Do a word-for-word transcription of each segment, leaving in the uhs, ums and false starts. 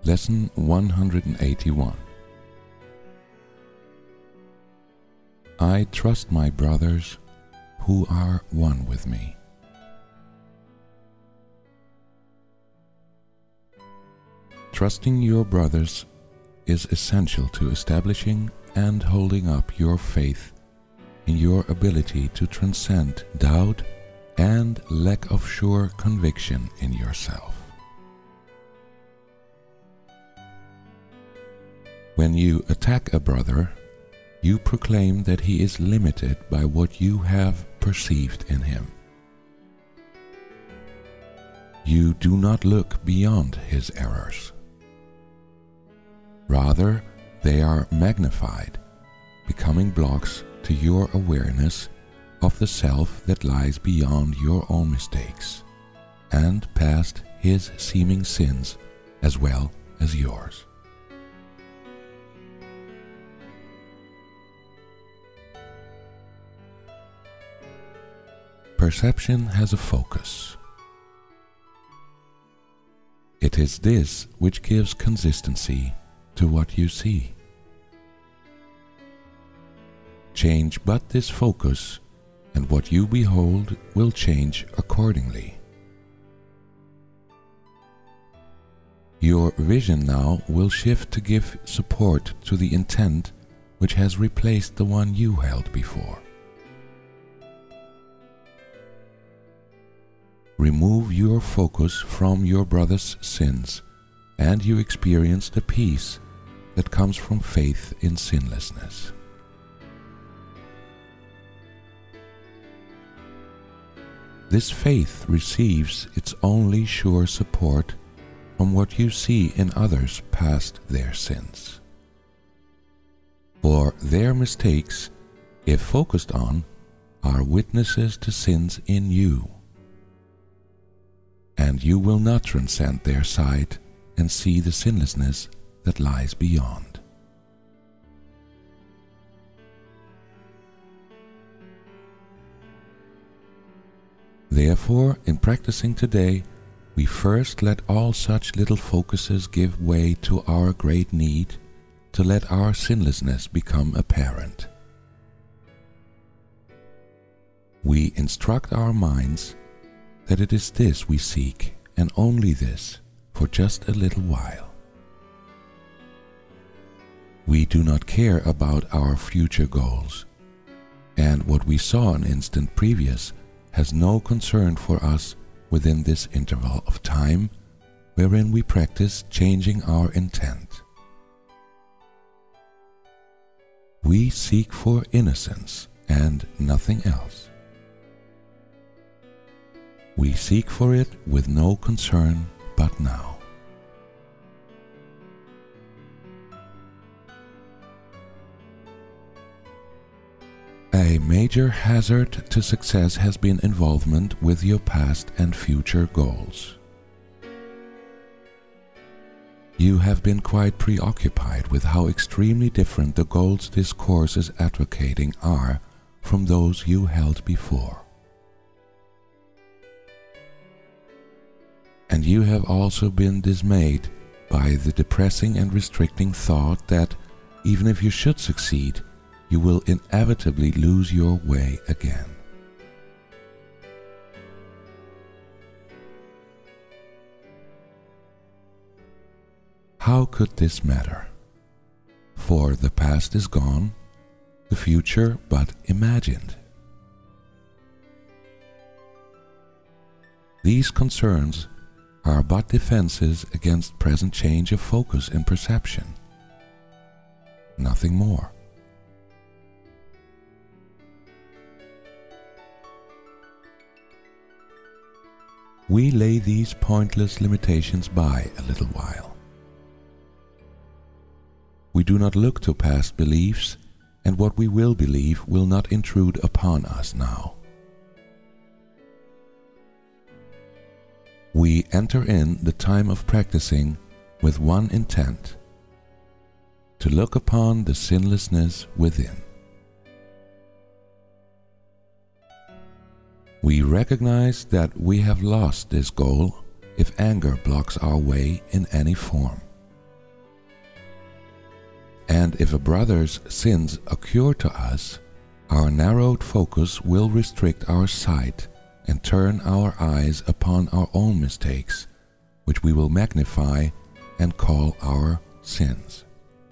Lesson one hundred eighty-one. I trust my brothers who are one with me. Trusting your brothers is essential to establishing and holding up your faith in your ability to transcend doubt and lack of sure conviction in yourself. When you attack a brother, you proclaim that he is limited by what you have perceived in him. You do not look beyond his errors. Rather, they are magnified, becoming blocks to your awareness of the self that lies beyond your own mistakes and past his seeming sins as well as yours. Perception has a focus. It is this which gives consistency to what you see. Change but this focus, and what you behold will change accordingly. Your vision now will shift to give support to the intent which has replaced the one you held before. Remove your focus from your brother's sins, and you experience the peace that comes from faith in sinlessness. This faith receives its only sure support from what you see in others past their sins. For their mistakes, if focused on, are witnesses to sins in you. And you will not transcend their sight and see the sinlessness that lies beyond. Therefore, in practicing today, we first let all such little focuses give way to our great need to let our sinlessness become apparent. We instruct our minds that it is this we seek, and only this, for just a little while. We do not care about our future goals, and what we saw an instant previous has no concern for us within this interval of time wherein we practice changing our intent. We seek for innocence and nothing else. We seek for it with no concern but now. A major hazard to success has been involvement with your past and future goals. You have been quite preoccupied with how extremely different the goals this course is advocating are from those you held before. And you have also been dismayed by the depressing and restricting thought that, even if you should succeed, you will inevitably lose your way again. How could this matter? For the past is gone, the future but imagined. These concerns are but defenses against present change of focus and perception. Nothing more. We lay these pointless limitations by a little while. We do not look to past beliefs, and what we will believe will not intrude upon us now. We enter in the time of practicing with one intent: to look upon the sinlessness within. We recognize that we have lost this goal if anger blocks our way in any form. And if a brother's sins occur to us, our narrowed focus will restrict our sight and turn our eyes upon our own mistakes, which we will magnify and call our sins.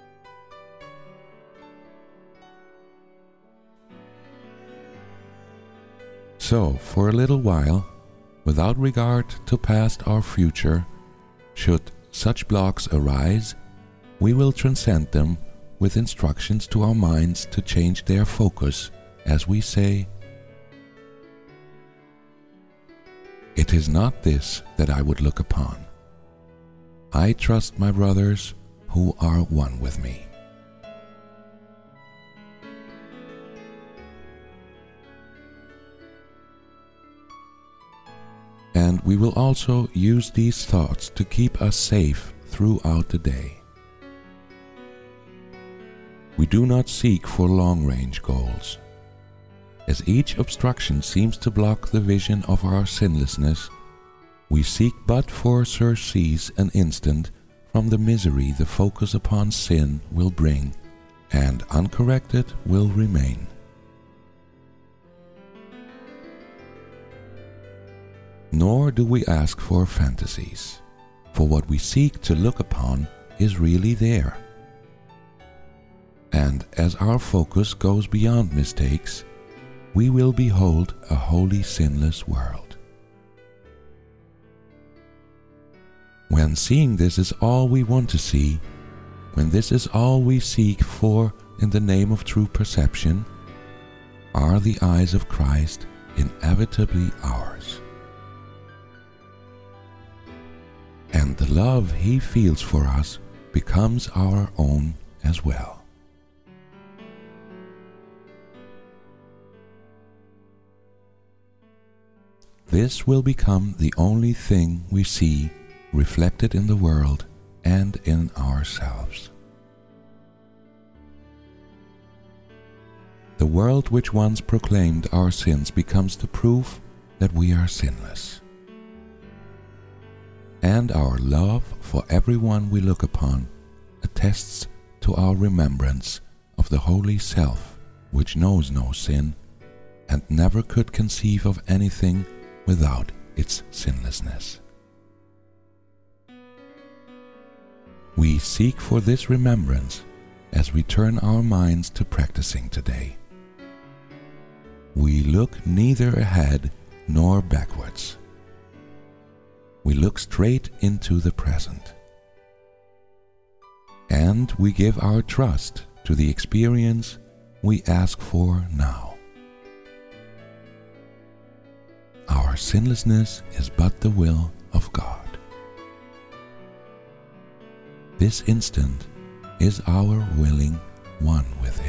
So, for a little while, without regard to past or future, should such blocks arise, we will transcend them with instructions to our minds to change their focus as we say, "It is not this that I would look upon. I trust my brothers who are one with me." And we will also use these thoughts to keep us safe throughout the day. We do not seek for long-range goals. As each obstruction seems to block the vision of our sinlessness, we seek but for surcease an instant from the misery the focus upon sin will bring, and uncorrected will remain. Nor do we ask for fantasies, for what we seek to look upon is really there. And as our focus goes beyond mistakes, we will behold a wholly sinless world. When seeing this is all we want to see, when this is all we seek for in the name of true perception, are the eyes of Christ inevitably ours. And the love He feels for us becomes our own as well. This will become the only thing we see reflected in the world and in ourselves. The world which once proclaimed our sins becomes the proof that we are sinless. And our love for everyone we look upon attests to our remembrance of the Holy Self, which knows no sin and never could conceive of anything without its sinlessness. We seek for this remembrance as we turn our minds to practicing today. We look neither ahead nor backwards. We look straight into the present. And we give our trust to the experience we ask for now. Our sinlessness is but the will of God. This instant is our willing one with Him.